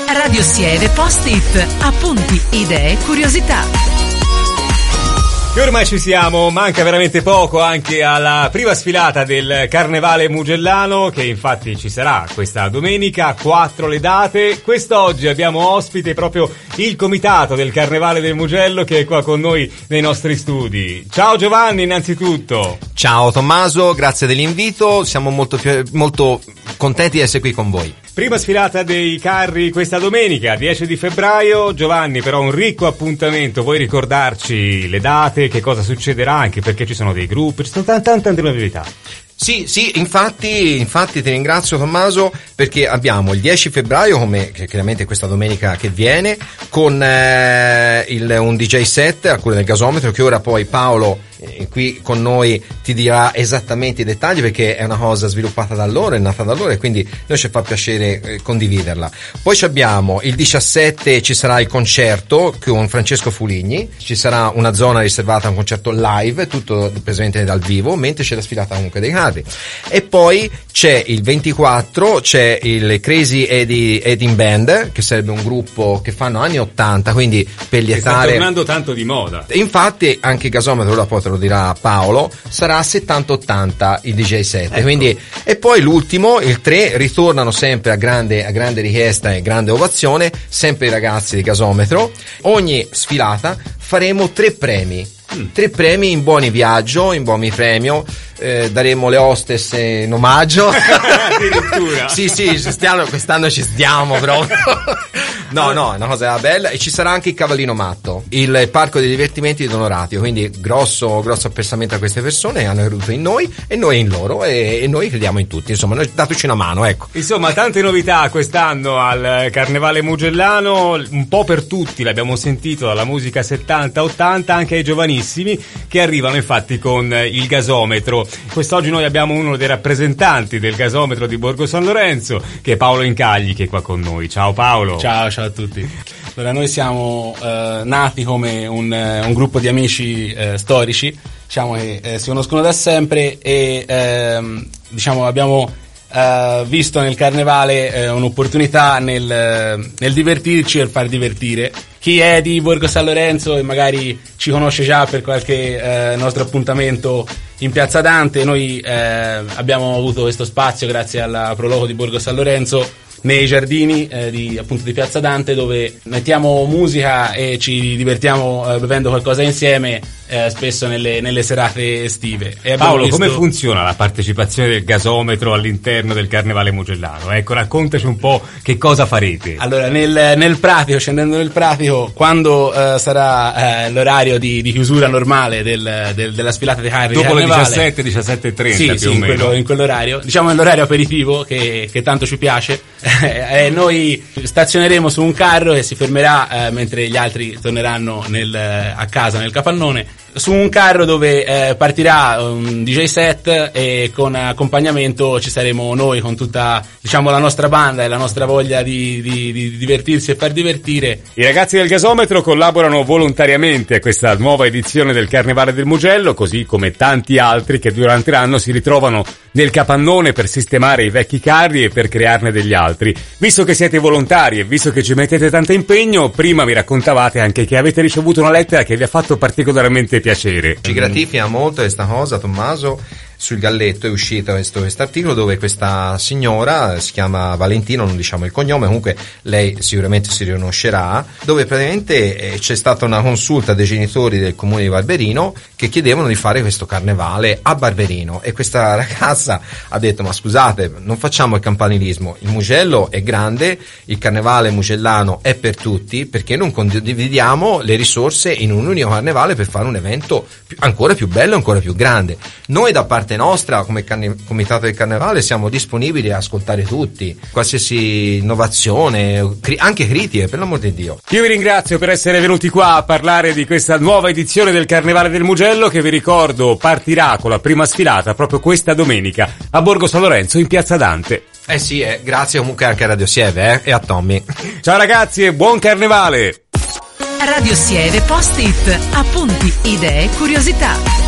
Radio Sieve Post-it, appunti, idee, curiosità. E ormai ci siamo, manca veramente poco anche alla prima sfilata del Carnevale Mugellano, che infatti ci sarà questa domenica, 4 le date. Quest'oggi abbiamo ospite proprio il comitato del Carnevale del Mugello che è qua con noi nei nostri studi. Ciao Giovanni innanzitutto. Ciao Tommaso, grazie dell'invito, siamo molto contenti di essere qui con voi. Prima sfilata dei carri questa domenica, 10 di febbraio. Giovanni, però un ricco appuntamento, vuoi ricordarci le date, che cosa succederà, anche perché ci sono dei gruppi, ci sono tante novità. Sì, infatti ti ringrazio Tommaso, perché abbiamo il 10 febbraio, come chiaramente questa domenica che viene, con un DJ set a cura del Gasometro, che ora poi Paolo qui con noi ti dirà esattamente i dettagli, perché è una cosa sviluppata da loro, è nata da loro, e quindi noi ci fa piacere condividerla. Poi abbiamo il 17, ci sarà il concerto con Francesco Fuligni, ci sarà una zona riservata a un concerto live, tutto presente dal vivo, mentre c'è la sfilata comunque dei carri. E poi c'è il 24, c'è il Crazy Edding Band, che sarebbe un gruppo che fanno anni 80, quindi per lietare. Sta tornando tanto di moda. Infatti anche il Gasometro, ora poi te lo dirà Paolo, sarà 70-80 il DJ set, ecco. Quindi, e poi l'ultimo, il 3, ritornano sempre a grande richiesta e grande ovazione, sempre i ragazzi di Gasometro. Ogni sfilata faremo 3 premi. 3 premi in buoni viaggio, in buoni premio, daremo le hostess in omaggio. Addirittura. sì, quest'anno ci stiamo proprio. No, è una cosa bella. E ci sarà anche il Cavallino Matto, il parco dei divertimenti di Donoratio, quindi grosso apprezzamento a queste persone, hanno creduto in noi e noi in loro, e noi crediamo in tutti, insomma, dateci una mano, ecco. Insomma, tante novità quest'anno al Carnevale Mugellano, un po' per tutti, l'abbiamo sentito, dalla musica 70-80 anche ai giovanissimi che arrivano infatti con il Gasometro. Quest'oggi noi abbiamo uno dei rappresentanti del Gasometro di Borgo San Lorenzo, che è Paolo Incagli, che è qua con noi. Ciao Paolo. Ciao a tutti. Allora, noi siamo nati come un gruppo di amici storici, diciamo che si conoscono da sempre, e diciamo abbiamo visto nel Carnevale un'opportunità nel divertirci e far divertire chi è di Borgo San Lorenzo e magari ci conosce già per qualche nostro appuntamento in Piazza Dante. Noi abbiamo avuto questo spazio grazie alla Prologo di Borgo San Lorenzo nei giardini di Piazza Dante, dove mettiamo musica e ci divertiamo bevendo qualcosa insieme, spesso nelle serate estive. E Paolo, come funziona la partecipazione del Gasometro all'interno del Carnevale Mugellano? Ecco, raccontaci un po' che cosa farete. Allora, nel pratico, scendendo nel pratico, quando sarà l'orario di chiusura normale della sfilata dei carri dopo di Carnevale, le 17:30 più o meno. In quell'orario, diciamo nell'orario aperitivo che tanto ci piace, noi stazioneremo su un carro che si fermerà mentre gli altri torneranno a casa nel capannone, su un carro dove partirà un DJ set, e con accompagnamento ci saremo noi con tutta, diciamo, la nostra banda e la nostra voglia di divertirsi e far divertire. I ragazzi del Gasometro collaborano volontariamente a questa nuova edizione del Carnevale del Mugello, così come tanti altri che durante l'anno si ritrovano nel capannone per sistemare i vecchi carri e per crearne degli altri. Visto che siete volontari e visto che ci mettete tanto impegno, prima mi raccontavate anche che avete ricevuto una lettera che vi ha fatto particolarmente piacere. Ci gratifica molto questa cosa, Tommaso. Sul Galletto è uscito questo articolo dove questa signora, si chiama Valentino, non diciamo il cognome, comunque lei sicuramente si riconoscerà, dove praticamente c'è stata una consulta dei genitori del comune di Barberino che chiedevano di fare questo carnevale a Barberino, e questa ragazza ha detto: ma scusate, non facciamo il campanilismo, il Mugello è grande, il carnevale mugellano è per tutti, perché non condividiamo le risorse in un unico carnevale per fare un evento ancora più bello, ancora più grande. Noi da parte nostra come comitato del carnevale siamo disponibili a ascoltare tutti, qualsiasi innovazione, anche critiche, per l'amor di Dio. Io vi ringrazio per essere venuti qua a parlare di questa nuova edizione del Carnevale del Mugello, che vi ricordo partirà con la prima sfilata proprio questa domenica a Borgo San Lorenzo in Piazza Dante. Sì, grazie comunque anche a Radio Sieve e a Tommy. Ciao ragazzi e buon carnevale. Radio Sieve Post-it, appunti, idee, curiosità.